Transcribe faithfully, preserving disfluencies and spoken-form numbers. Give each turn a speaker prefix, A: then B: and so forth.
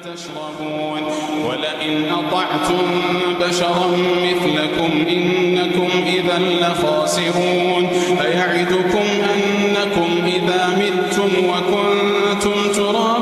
A: تشربون ولئن أطعتم بشرا مثلكم إنكم إذا لخاسرون أيعدكم أنكم إذا متم وكنتم ترابا